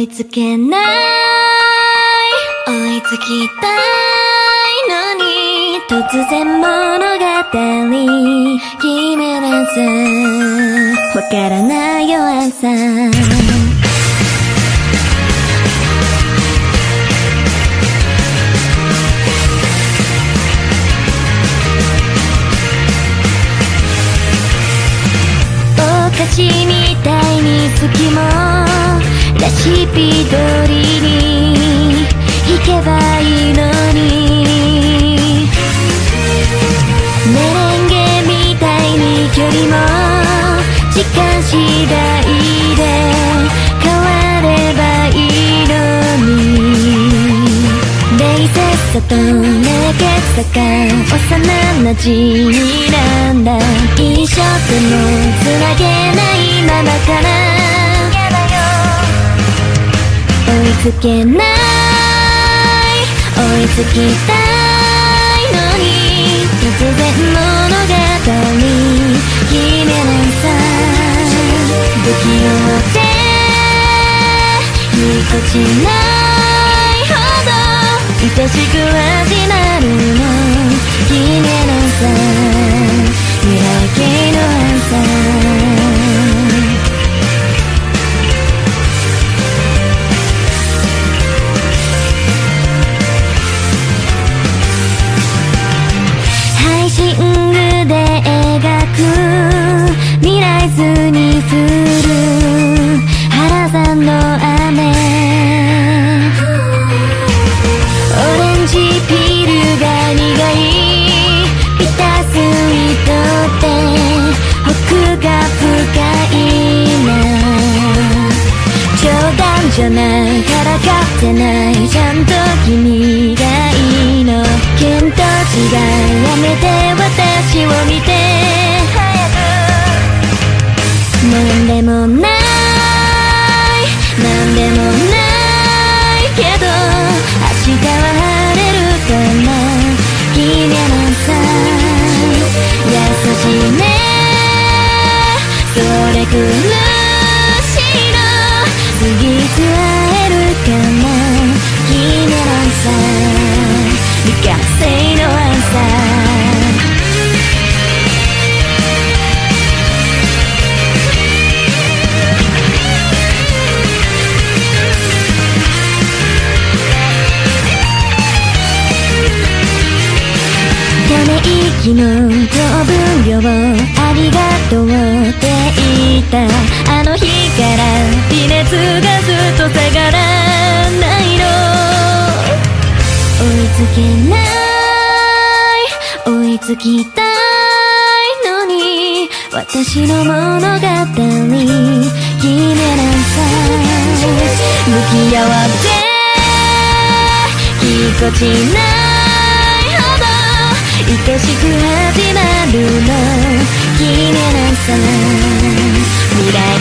いつけない追いつきたいのに突然物語決めらずわからない弱さお菓子みたいに好きもレシピ通りに弾けばいいのにメレンゲみたいに距離も時間次第で変わればいいのに冷静さと熱血さが幼なじみなんだ一生でもつなげないままから追いつけない追いつきたいのに突然物語決めなさ不器用でぎこちないほど愛しく味なるの決めなさ未来形の朝シングで描く未来図に降る原山の雨オレンジピルが苦いビタースイートって奥が深いな冗談じゃないからかってないちゃんと君がいいの見当違いやめて私を見て早くなんでもないなんでもないけど明日は晴れるかな君のさ優しいねそれ苦しいの次いつ会えるかな君のさ未完成の朝ため息の糖分量ありがとうって言ったあの日から微熱がずっと下がらないの追いつけない追いつきたいのに私の物語決めなさ向き合わせぎこちないほど愛しく始まるの決めなさ未来